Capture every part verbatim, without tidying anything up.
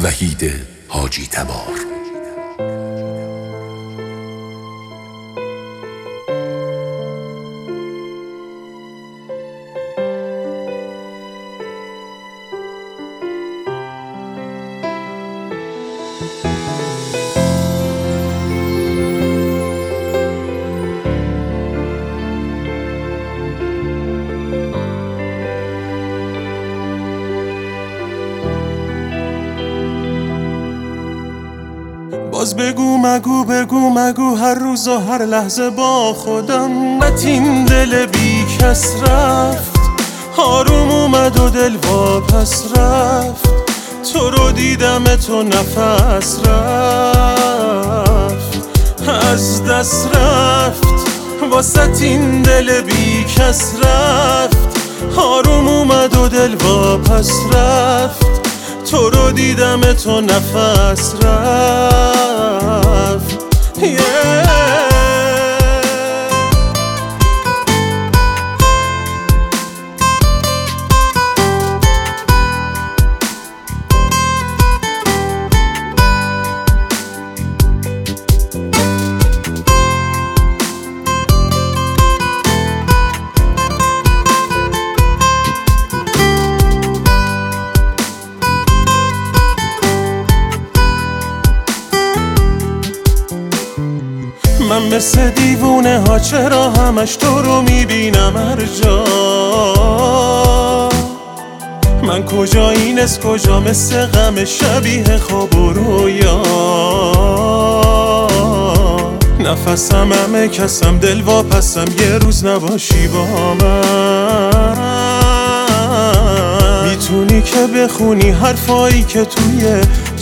وحید حاجی تبار. باز بگو مگو بگو مگو هر روز و هر لحظه با خودم، این دل بی کس رفت، آروم اومد و دل واپس رفت، تو رو دیدم تو نفس رفت، از دست رفت، واسه این دل بی کس رفت، آروم اومد و دل واپس رفت، تو رو دیدم تو نفس رفت. yeah. من مثل دیوونه ها چرا همش تو رو میبینم هر جا، من کجا اینست کجا مثل غم شبیه خواب و رویا، نفسم همه کسم دل واپسم یه روز نباشی با من، میتونی که بخونی حرفایی که توی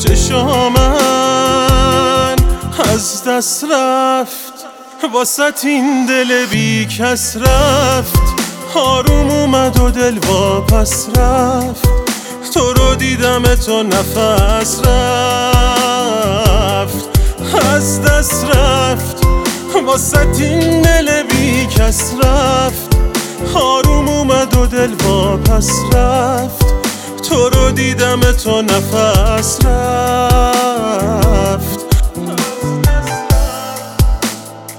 چشامن، از دست رفت واسه این دل بی کس رفت، آروم اومد و دل واپس رفت، تو رو دیدم تو نفس رفت، از دست رفت واسه این دل بی کس رفت، آروم اومد و دل واپس رفت، تو رو دیدم تو نفس رفت.